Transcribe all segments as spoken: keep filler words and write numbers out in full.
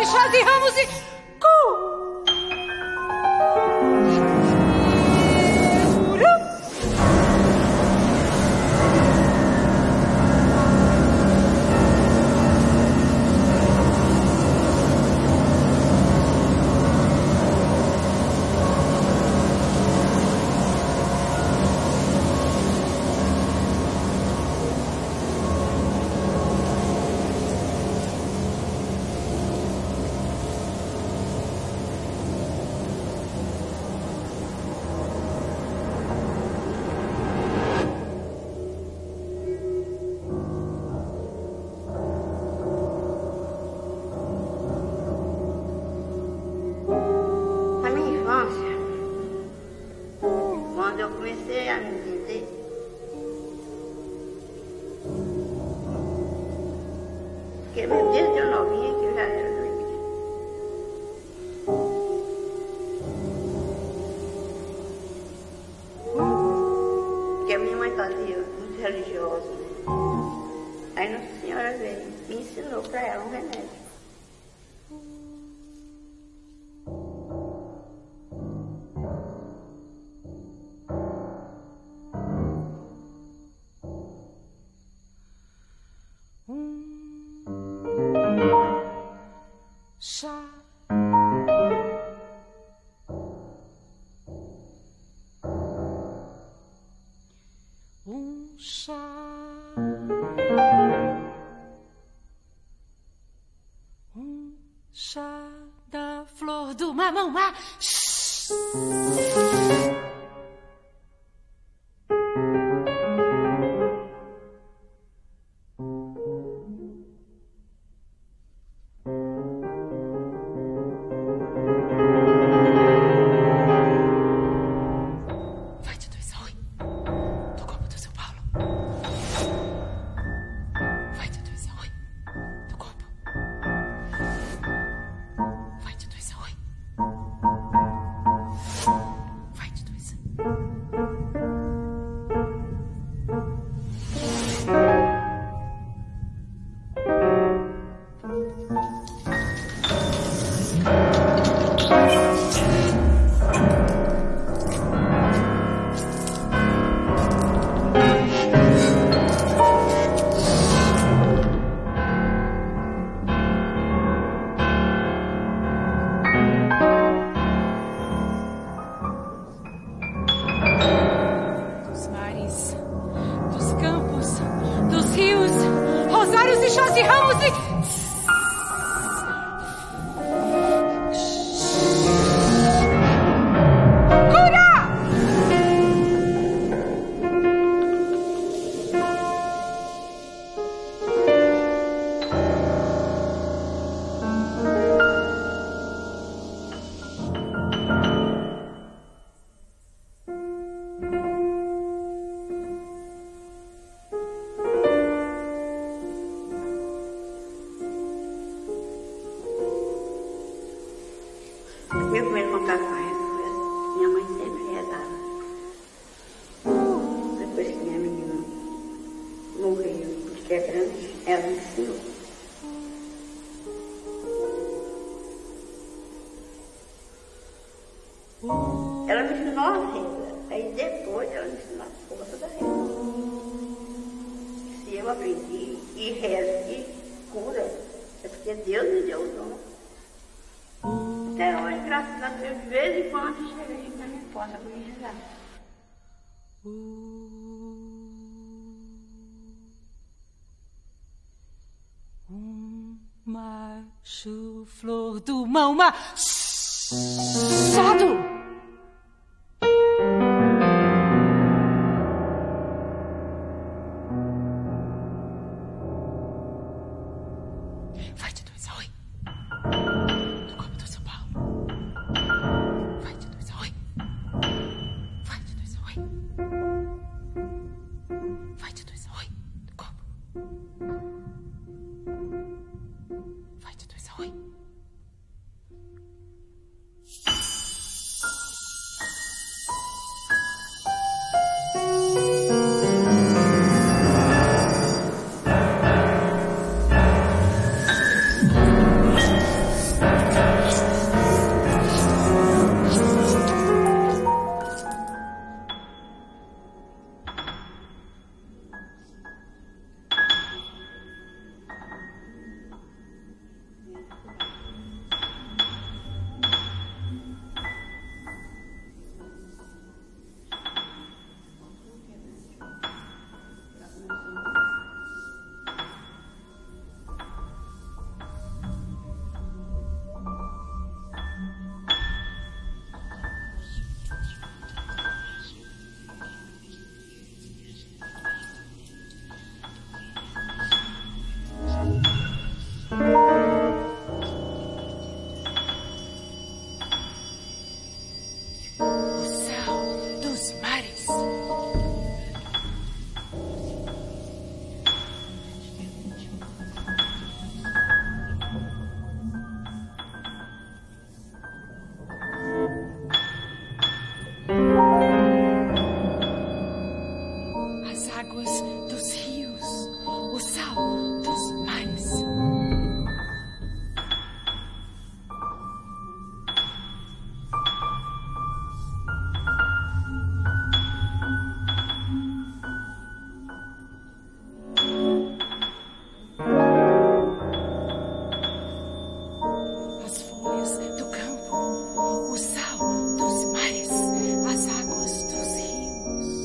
chás e ramos e... Cu! Mamãe, macho, flor do mão, machado. Vai de dois a oi. No corpo do São Paulo. Vai de dois a oi. Vai de dois a oi. Vai de dois a oi. No corpo. Vai de dois a oi. águas dos rios, o sal dos mares. As folhas do campo, o sal dos mares, as águas dos rios.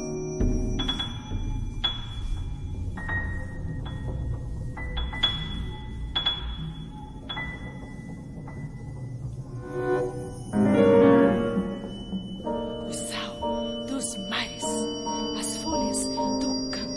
O sal dos mares, as folhas do campo.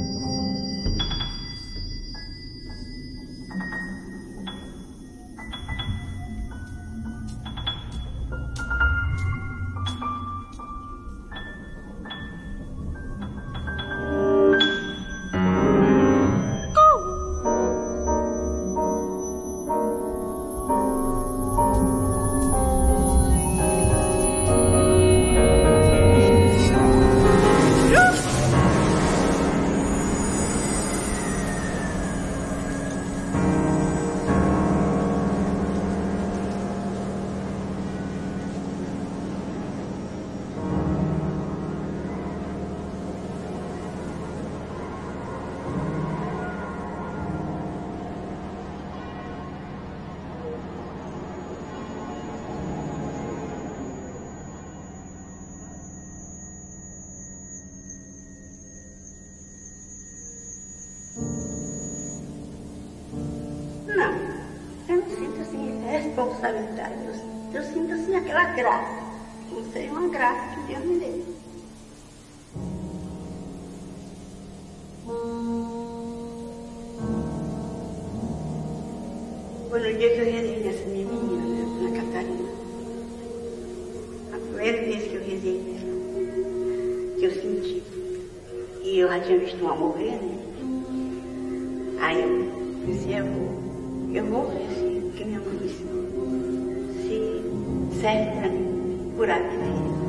Não, eu não sinto assim responsabilidade, eu, eu sinto assim aquela graça, como seria uma graça que Deus me deu. Foi no dia que eu rezei nessa minha menina, né, Ana Catarina, a primeira vez que eu rezei nela, que eu senti, e eu já tinha visto uma morrer, né? Aí eu disse, eu vou. Eu vou ver se, que minha mãe disse, se serve para mim curar minha filha.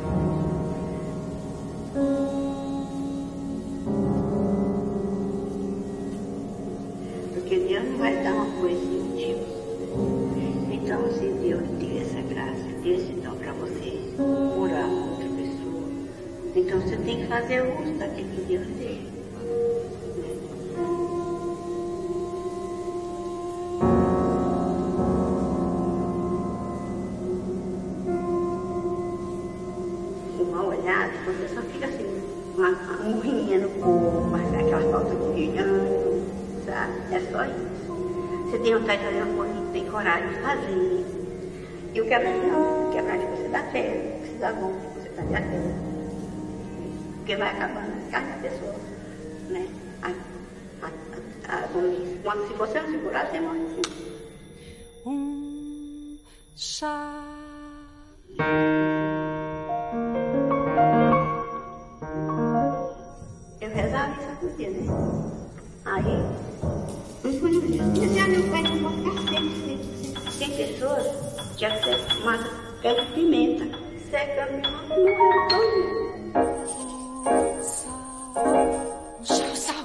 Porque Deus não vai dar uma coisa sem motivo. Então, se Deus deu essa graça, deu esse dom para você curar outra pessoa, então você tem que fazer uso daquilo que Deus deu. Você só fica assim, uma, uma murrinha no corpo, mas aquelas faltas de brilhando, sabe? É só isso. Você tem vontade de fazer uma coisa, tem coragem de fazer. E o quebrar não, o quebrar de você dá fé, precisa bom de você fazer a fé. Porque vai acabando a carne da pessoa, né? A, a, a, a, quando, se você não segurar, você morre assim. Um chá. Rezava isso por dia, né? Aí, eu já não vai ficar sempre, sempre. Tem pessoas que até mata pé de pimenta, secando e morreu todo. O sal, o sal.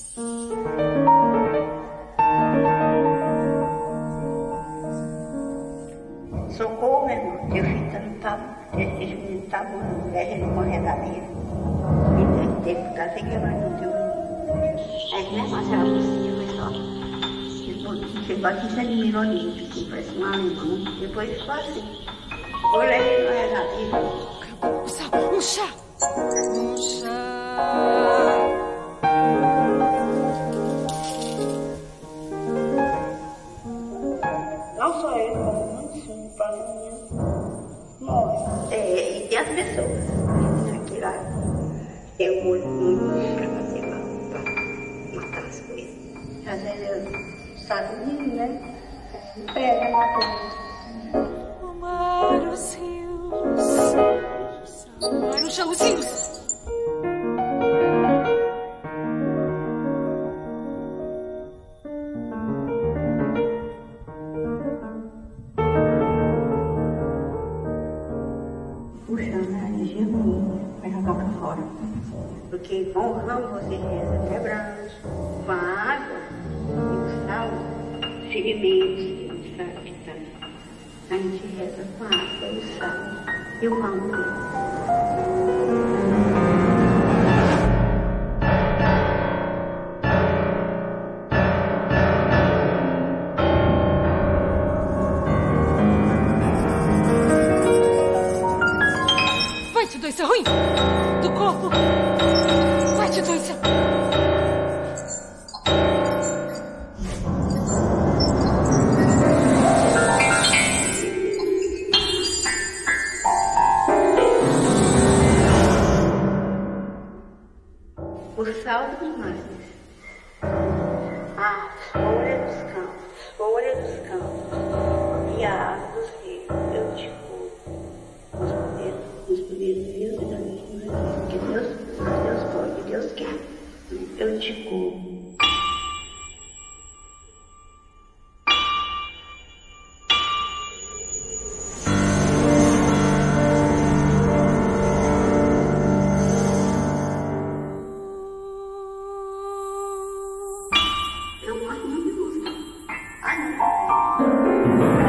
Socorro, meu irmão, teu filho tá no tabu, esse menino tá bom, ele morrendo da vida. Teve que estar sem quebrar no teu. Aí, né, Marcela, você foi só. Chegou aqui, você admirou ali, assim, parece um alemão. Depois ficou assim. Olha aí, não é nada. O sal, o chá. O chá. Não só ele, como muitos filhos, família, morre. É, e tem as pessoas. Aqui lá. Eu olho muito para fazer para matar as coisas. Às vezes eu sozinho, né? Pega na coisa. O mar, os rios. O mar, o chão, os rios. Porque com o ramo você reza quebrante, com a água e o sal, sedimentos, sabe que tá. A gente reza com a água e o sal e o ramo dele. Vai te doer, ruim do corpo. Vai te doer, seu. O sal dos mares, a folha dos campos, folha dos campos e a água dos rios, eu te curo. Os poderes, os poderes de Deus e da Virgem Maria, que Deus, Deus pode, Deus quer, eu te curo. Eu gosto muito de música. Ah, não.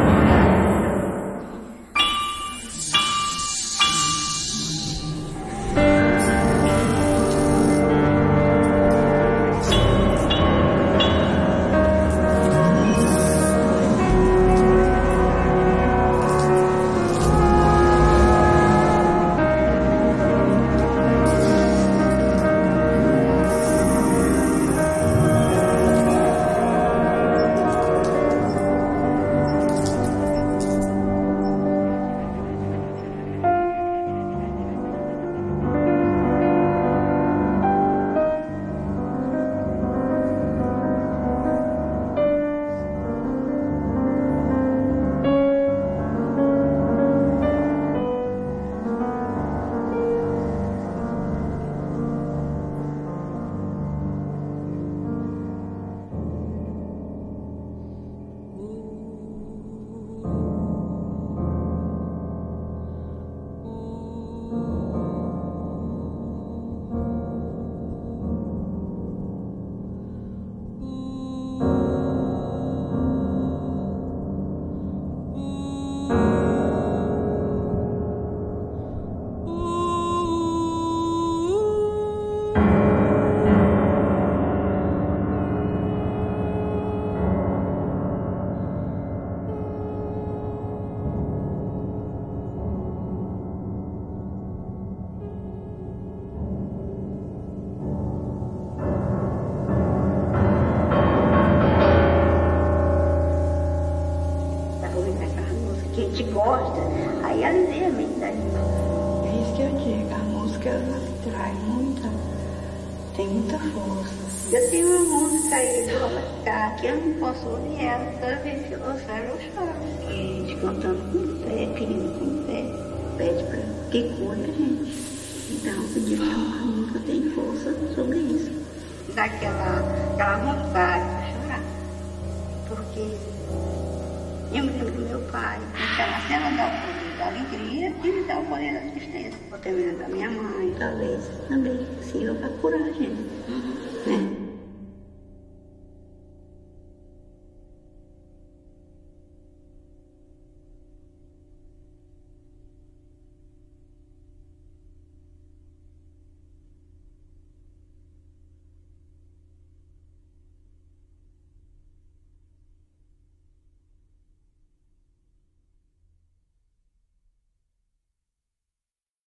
Que a gente gosta, aí alivia a mente da gente. É isso que eu digo, a música ela traz muita, tem muita força. Eu tenho uma música aí que eu vou cantar, que eu não posso ouvir ela, toda vez que eu ouço ela eu choro. E a gente cantando com o pé, pedindo com o pé, pede para que cure a gente. Então, pedir para uma música tem força sobre isso. Dá aquela, aquela vontade para chorar. Porque eu me lembro do meu pai, naquela cena dá o poder da alegria e me dá o poder da tristeza. Eu também lembro da minha mãe, talvez também sirva para curar a gente.